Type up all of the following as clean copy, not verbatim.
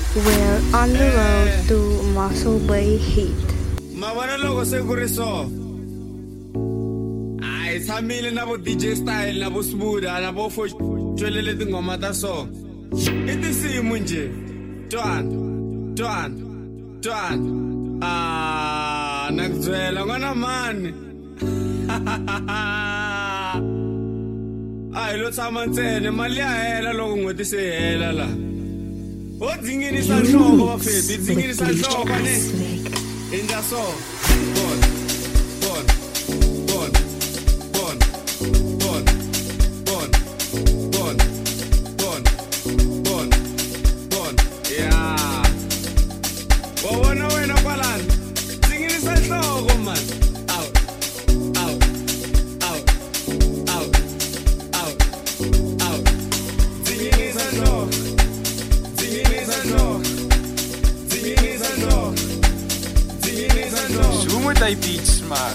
We're on the road to Muscle Bay Heat. Mavana loko se ku ri so. Ai tshamile na vo DJ Style na vo Smooth na vo fo tshwelele tingoma ta so. I tinsimu nje. Twana. Nakuzwela ngwana mani. Ai lo tshama ntsena mali ya hela loko n'hweti se hela la. O dzinginisa nhloko bafeti, dzinginisa nhloko ne. Inja so. Bon. Yeah. Wawona wena kwalani. Dzinginisa nhloko man. Out. Dzinginisa nhloko. Sumo dai beats, man.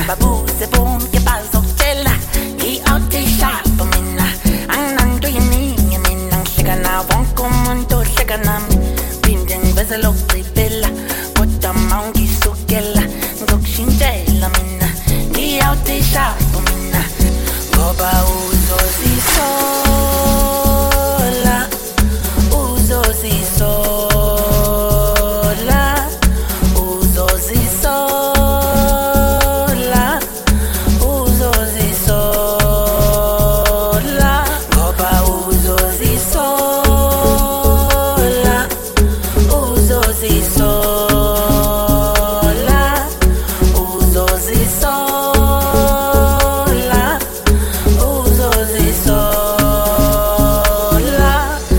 babuze bonke bazokutshela ngi-out shop mina anginanto yeningi mina ngihleka nawo wonke umuntu ohleka nami phinde ngiveze lokugqibela kodwa mawungisukela ngizokushintshela mina ngi-out shop mina ngoba uzozisola uzozisola uzozisola uzozisola ngoba uzozisola uzozisola uzozisola uzozisola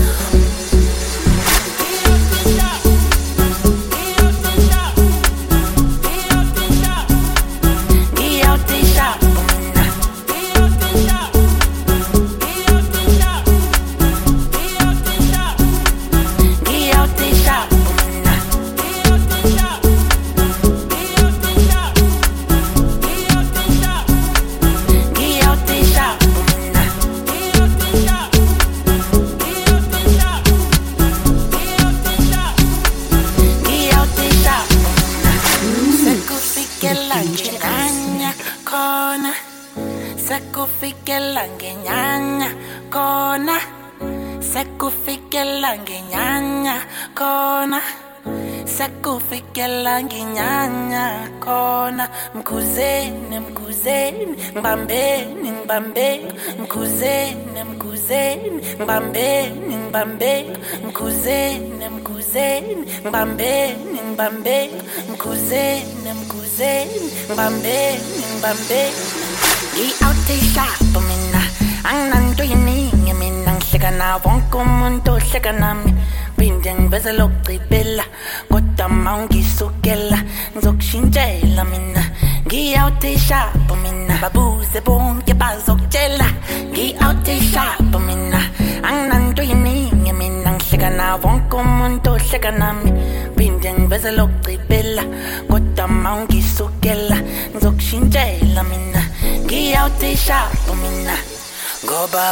Sekufikela ngenyanya khona sekufikela ngenyanya khona sekufikela ngenyanya khona mkhuzeni mkhuzeni ngibambeni ngibambeni mkhuzeni mkhuzeni ngibambeni ngibambeni mkhuzeni mkhuzeni ngibambeni ngibambeni mkhuzeni mkhuzeni ngibambeni ngibambeni ngi-out shop mina anginanto yeningi mina ngihleka nawo wonke umuntu ohleka nami phinde ngiveze lokugqibela kodwa mawungisukela ngizokushintshela mina ngi-out shop mina babuze bonke bazokutshela ngi-out shop mina anginanto yeningi mina ngihleka nawo wonke umuntu ohleka nami phinde ngiveze lokugqibela kodwa mawungisukela ngizokushintshela mina ngi-out shop mina ngoba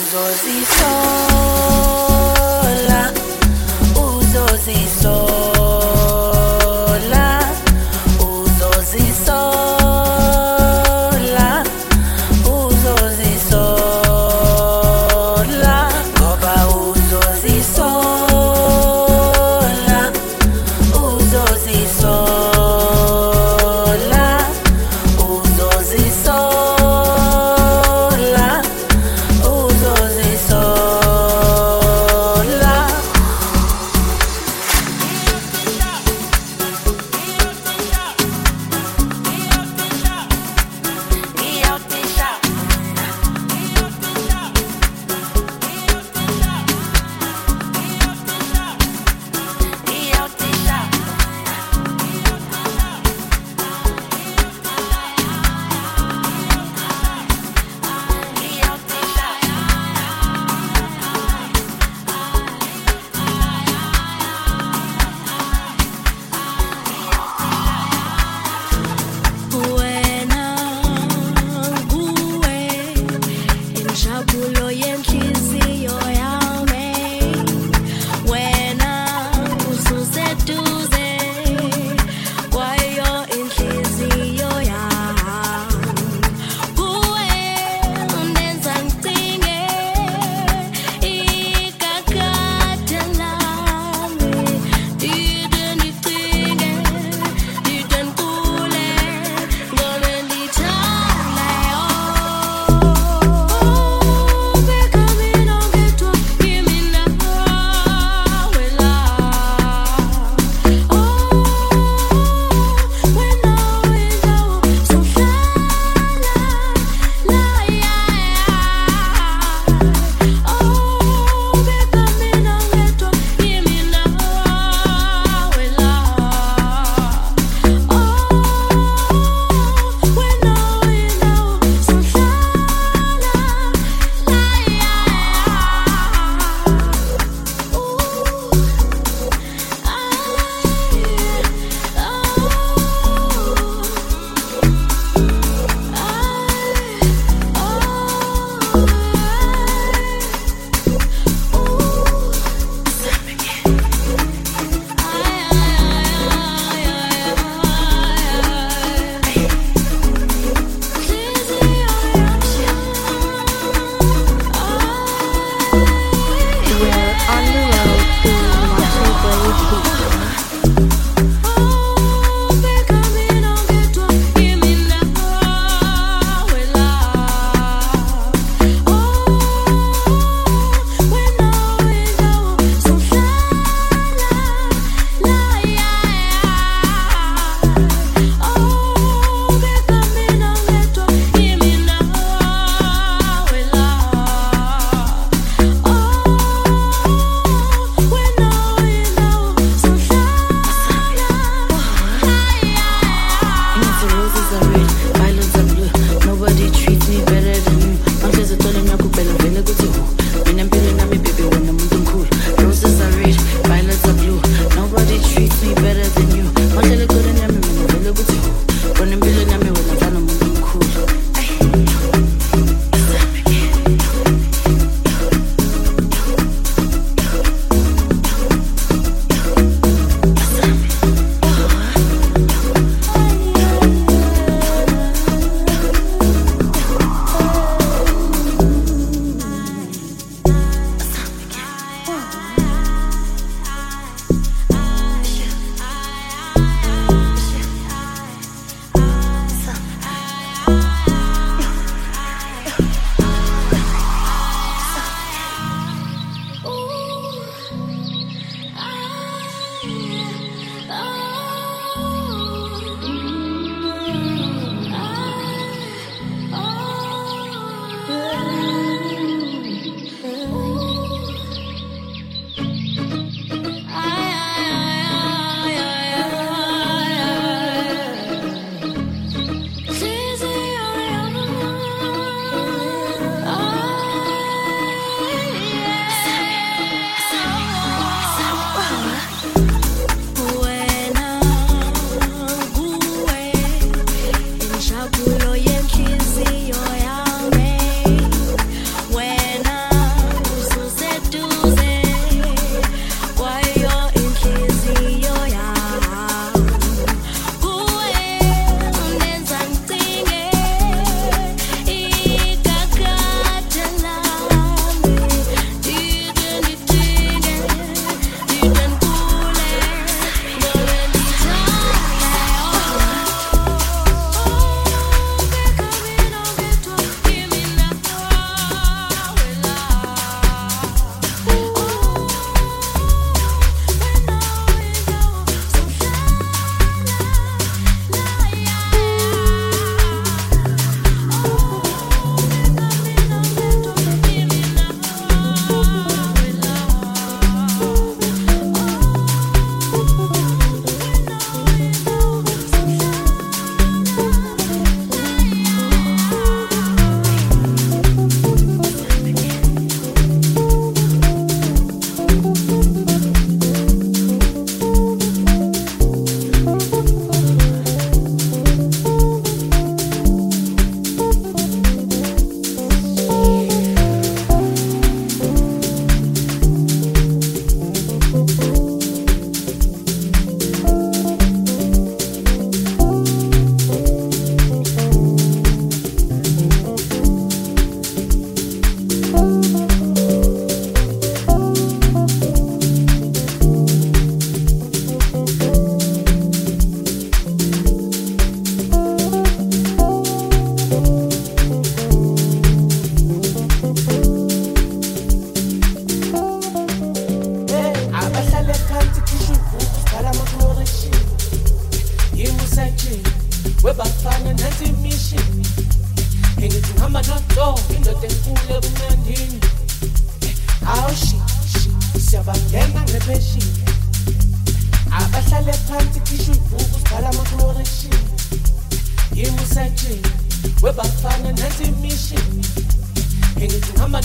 uzozisola uzozisola uzozisola uzozisola ngoba uzozisola uzozisola uzozisola uzozisola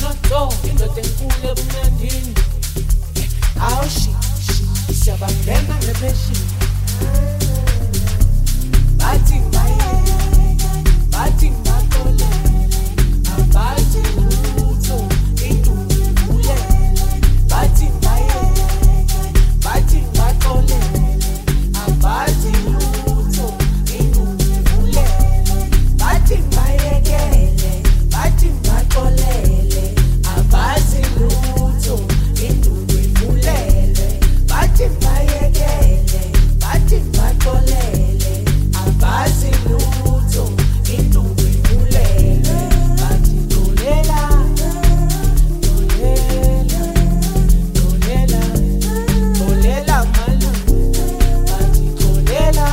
So, indoda enkulu ebumnandini. Awushi, siyabangena ngepheshini. Bathi ngakole, abathi lutho, indulu ivulele. Bathi ngakole, abathi lutho, indulu ivulele. Bathi ngayekele, bathi ngakolele, abathi lutho, indulu ivulele. Bathi ngayekele, bathi ngakolele, abathi lutho, indulu ivulele. Bathi dolela, malu. Bathi dolela,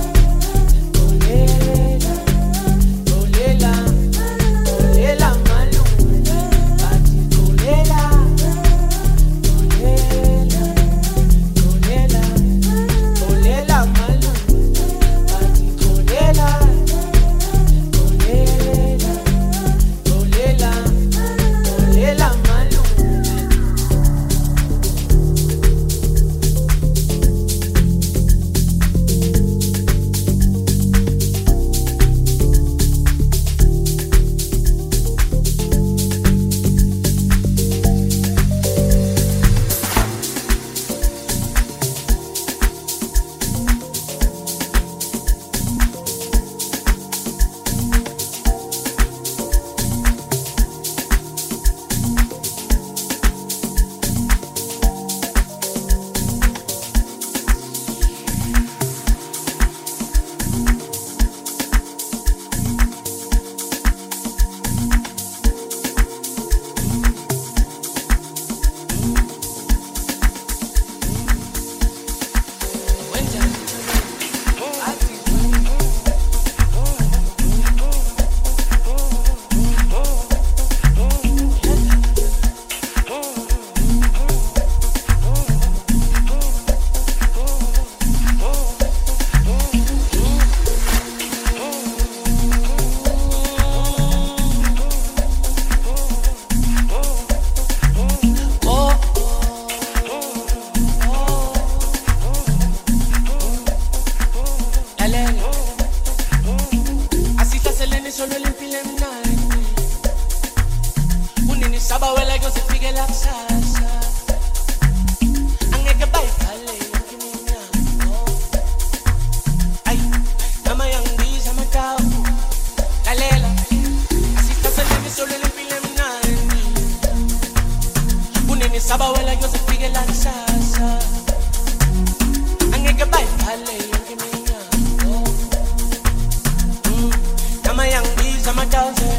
malu. Bathi dolela, malu. Bathi dolela, malu. Asihlaseleni solo limpilo emnandi. Unini sabawela kuyosifike la kusasa. Angeke bayivale yonke iminyango. Ay, nama yangibiza amatawu. Lalela, asihlaseleni solo limpilo emnandi. Unini sabawela kuyosifike la kusasa. Angeke bayivale yonke iminyango. Nama yangibiza amatawu.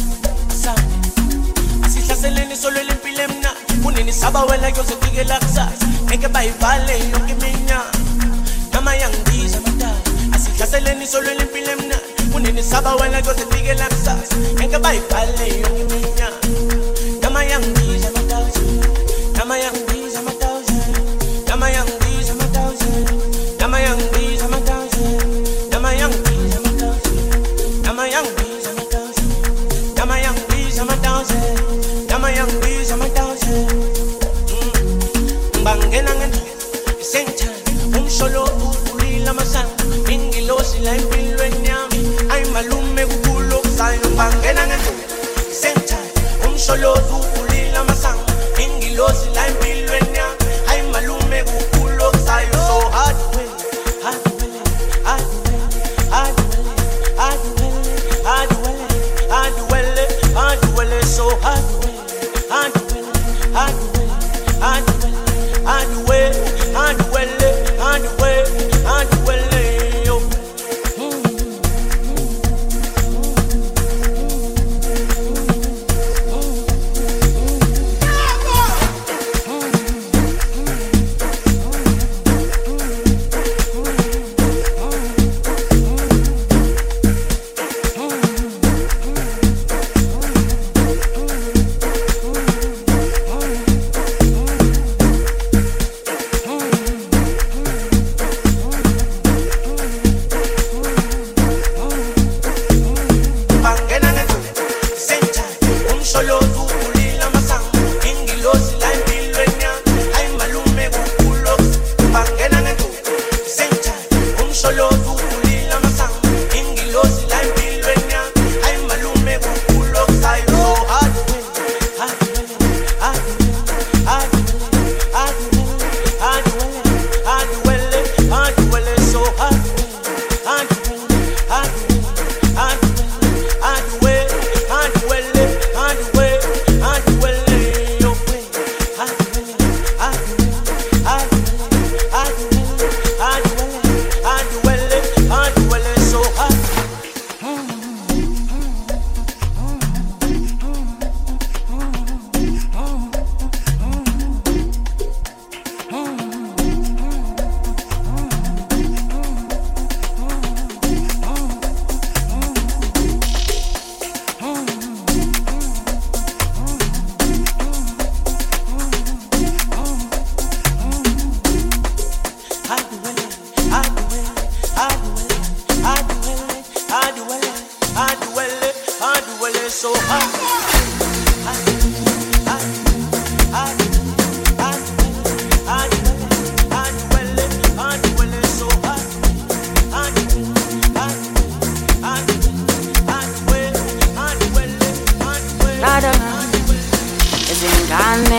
Asihlaseleni solo limpilo emnandi. Unini sabawela kuyosifike la kusasa. Angeke bayivale yonke iminyango. Nama yangibiza amatawu. Asihlaseleni solo limpilo emnandi. Unini sabawela kuyosifike la kusasa. Angeke bayivale yonke iminyango. Nama yangibiza amatawu. Nama yangibiza amatawu. Nama yangibiza amatawu. Nama yangibiza amatawu. Nama yangibiza amatawu. Nama yangibiza amatawu. Nama yangibiza amatawu. Nama yangibiza amatawu. Bangena ngento isentha umsholo ulila masana ingilosi la empilweni yami ay malume kukulo kusayo. Bangena ngento isentha umsholo ulila masana ingilosi la empilweni yami ay malume kukulo kusayo. So hard way, hard way, hard way, hard way, hard way, hard way, hard way, hard way, so hard way, hard way, hard way, hard way, hard way, hard way, hard way, hard way, yo.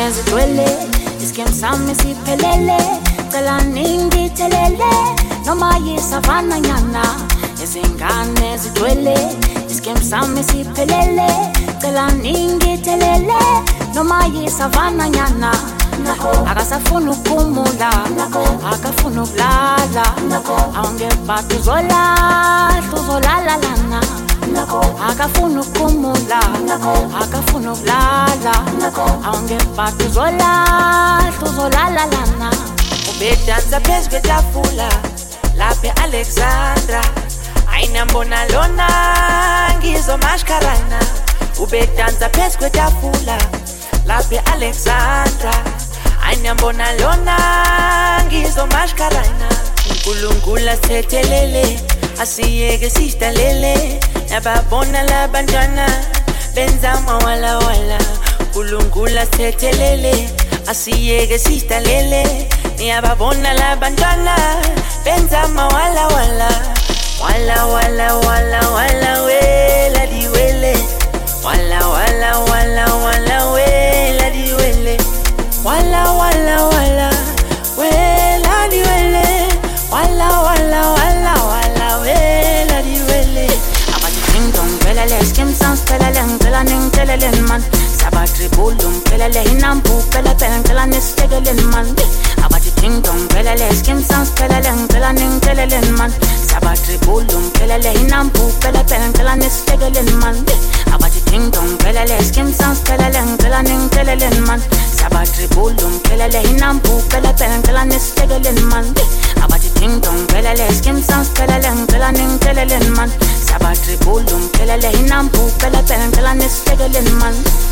zigcwele iskem sami siphelele cela ningithelele noma yisavana nyana izingane zigcwele iskem sami siphelele cela ningithelele noma yisavana nyana akasafuna ukumula akafuna ukulala awungebhadi uzolala lana akafuna ukumula akafuna ukulala awungebhadi uzolala lana ubedansa phezu kwetafula lapha Alexandra ayinambona lona ngizomashkarana ubedansa phezu kwetafula lapha Alexandra ayinambona lona ngizomashkarana uNkulunkulu asithethelele asiyeke sidalele nababona labantwana benza mawala wala uNkulunkulu asithethelele asiyeke sidalele niyababona labantwana benza mawala wala wala wala wala wala wela diwele wala wala wala wala wela diwele wala wala wala wela diwele wala wala wala wala wela diwele abati ting dong pelele skim sans pelele ngela ning pelele man sabatri bulum pelele hinampu pelele ngela nestegele man abati ting dong pelele skim sans pelele ngela ning pelele man sabatri bulum pelele hinampu pelele ngela nestegele man abati ting dong pelele skim sans pelele ngela ning pelele man sabatri bulum pelele hinampu pelele ngela nestegele man abati ting dong pelele skim sans pelele ngela ning pelele man sabatri bulum pelele hinampu pelele ngela nestegele man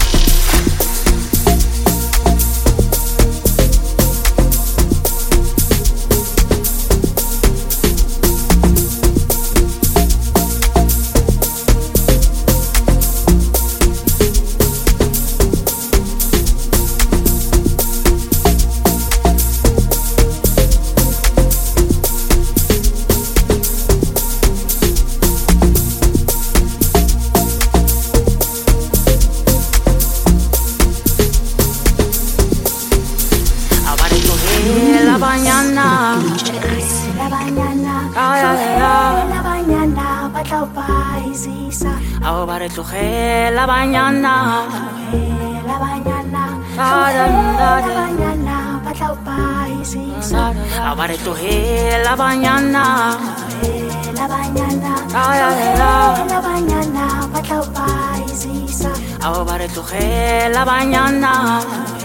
Ahora tluje la mañana la mañana patlau paisisa ahora tluje la mañana la mañana patlau paisisa ahora tluje la mañana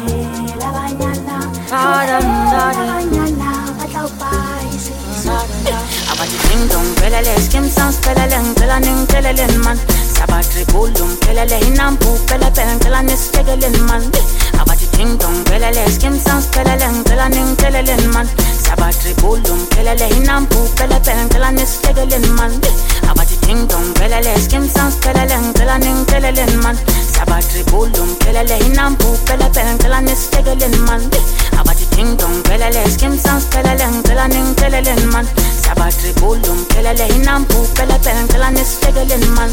patlau paisisa abati ting dong pelele skim sans pelele ngela ning pelele man sabatri bulum pelele hinampu pelele ngela nestegele man abati ting dong pelele skim sans pelele ngela ning pelele man sabatri bulum pelele hinampu pelele ngela nestegele man abati ting dong pelele skim sans pelele ngela ning pelele man sabatri bulum pelele hinampu pelele ngela nestegele man abati ting dong pelele skim sans pelele ngela ning pelele man sabatri bulum pelele hinampu pelele ngela nestegele man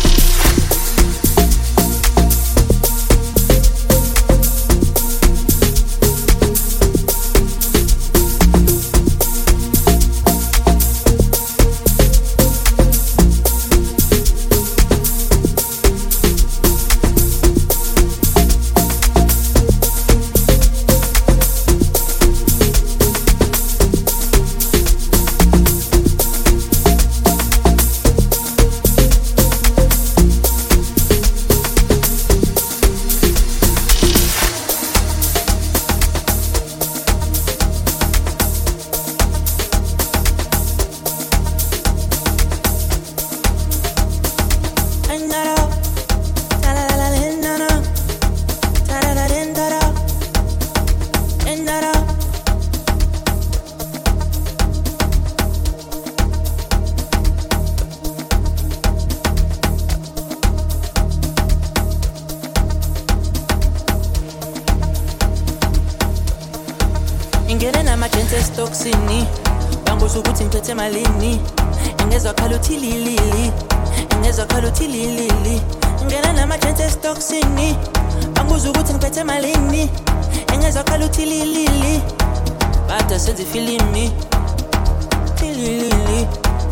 Ngene nama-chances toxini banguza ukuthi ngiphethe malini ngezwa khala uthi lilili ngezwa khala uthi lilili ngene nama-chances toxini banguza ukuthi ngiphethe malini engezwakala uthililili bada senza ifilimi tililili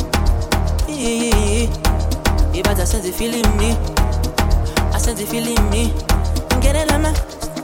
ibada senza ifilimi asenza ifilimi ngenela ma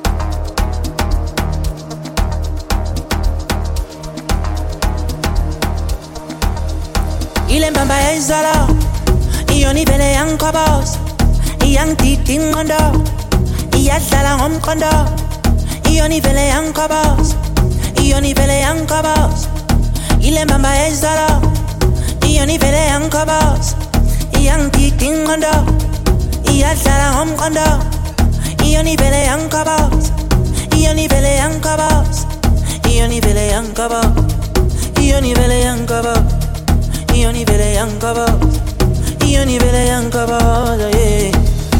ile mbamba yayizolo iyona ivele yangikhobos iyangidida ingqondo iyadlala ngomqondo iyona ivele yangikhobos iyona ivele yangikhobos ile mbamba yayizolo iyona ivele yangikhobos iyangidida ingqondo iyadlala ngomqondo iyona ivele yangikhobos iyona ivele yangikhobos iyona ivele yangikhobos iyona ivele yangikhobos iyona ivele yangikhobos iyona ivele yangikhobos yeah.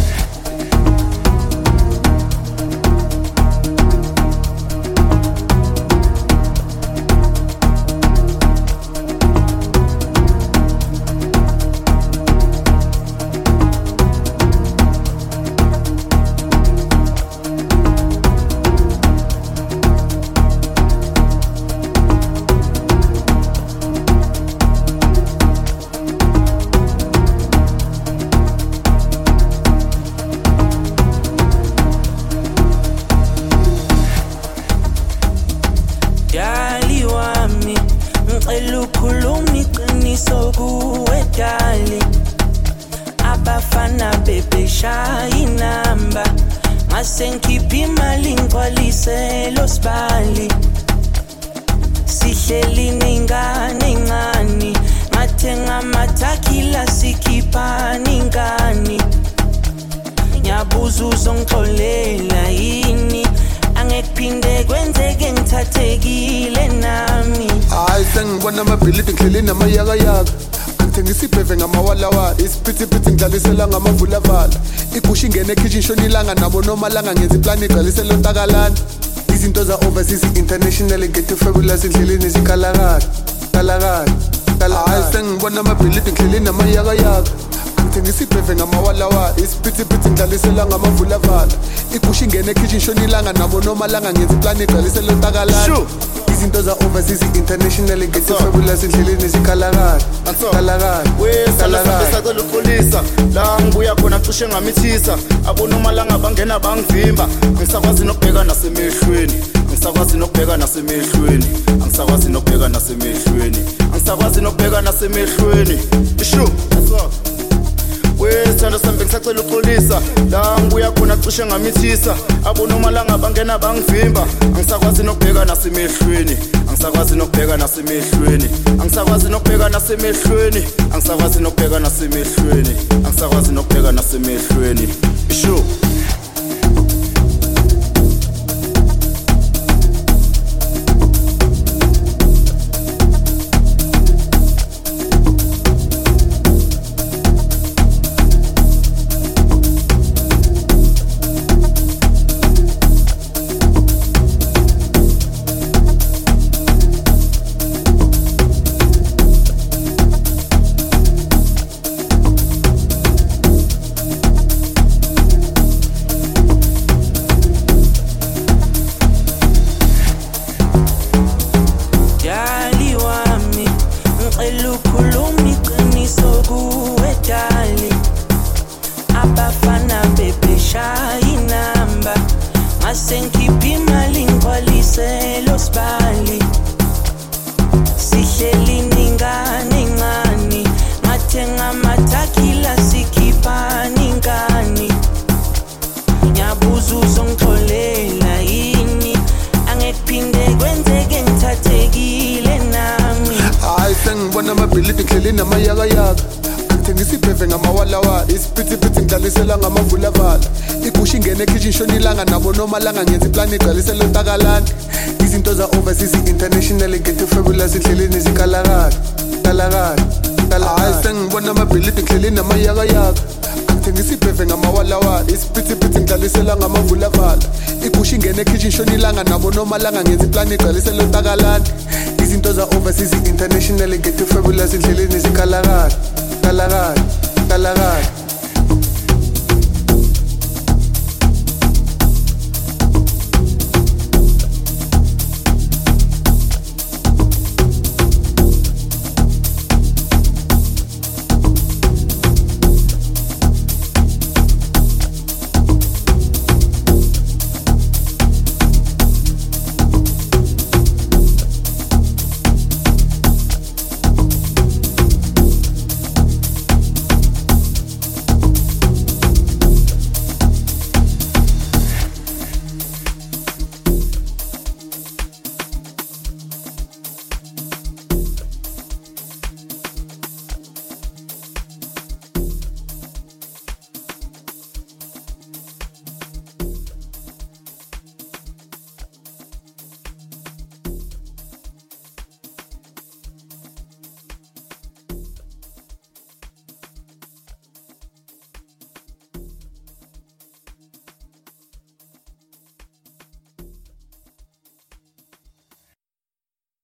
Elukhuluma iqiniso kuwe dali abafana bebeshaya inamba mase ngikhipha imali ngigcwalise lo sibali sihleli nengane encane ngathenga amathakila sikhipha ningani ngiyabuza uzongixolela yini angekuphinde kwenzeke ngithathekile nami hayi sengibona amabhilidi ngidleleni amayakayaka angithengisa ibheve ngamawalawala isiphithiphithi ngidlalisela ngamavulavala igusha ingene ekitchen shonilanga nabo nomalanga ngenza iplani igcwalisela ontakalana izinto za-overseas international ngethe fabulous endleleni zikhalakala hayi sengibona amabhilidi ngidleleni amayakayaka angithengisa ibheve ngamawalawala isiphithiphithi ngidlalisela ngamavulavala igusha ingene ekitchen shonilanga nabo nomalanga ngenza iplani igcwalisela ontakalana izinto za-overseas international ngethe fabulous endleleni zikhalakala sacela uxolisa la ngibuya khona cishe ngamithisa abonomalanga bangena bangivimba ngisakwazi nokubheka nasemehlweni ngisakwazi nokubheka nasemehlweni angisakwazi nokubheka nasemehlweni angisakwazi nokubheka nasemehlweni isho wesithando sami ngisacela uxolisa la ngibuya khona cishe ngamithisa abonomalanga bangena bangivimba angisakwazi nokubheka nasemehlweni angisakwazi nokubheka nasemehlweni angisakwazi nokubheka nasemehlweni angisakwazi nokubheka nasemehlweni angisakwazi nokubheka nasemehlweni isho elukhuluma iqiniso kuwe dali abafana bebeshaya inamba mase ngikhipha imali ngigcwalise lo sibali sihleli ningane encane ngathenga amathakila sikhipha ningani ngiyabuza uzongixolela yini angekuphinde kwenzeke ngithathekile nami hayi sengibona amabhilidi ngidleleni amayakayaka angithengisa ibheve ngamawalawala isiphithiphithi ngidlalisela ngamavulavala igusha ingene ekitchen shonilanga nabo nomalanga ngenza iplani igcwalisela ontakalana izinto za-overseas international ngethe fabulous endleleni zikhalakala hayi sengibona amabhilidi ngidleleni amayakayaka angithengisa ibheve ngamawalawala isiphithiphithi ngidlalisela ngamavulavala igusha ingene ekitchen shonilanga nabo nomalanga ngenza iplani igcwalisela ontakalana izinto za-overseas international ngethe fabulous endleleni zikhalakala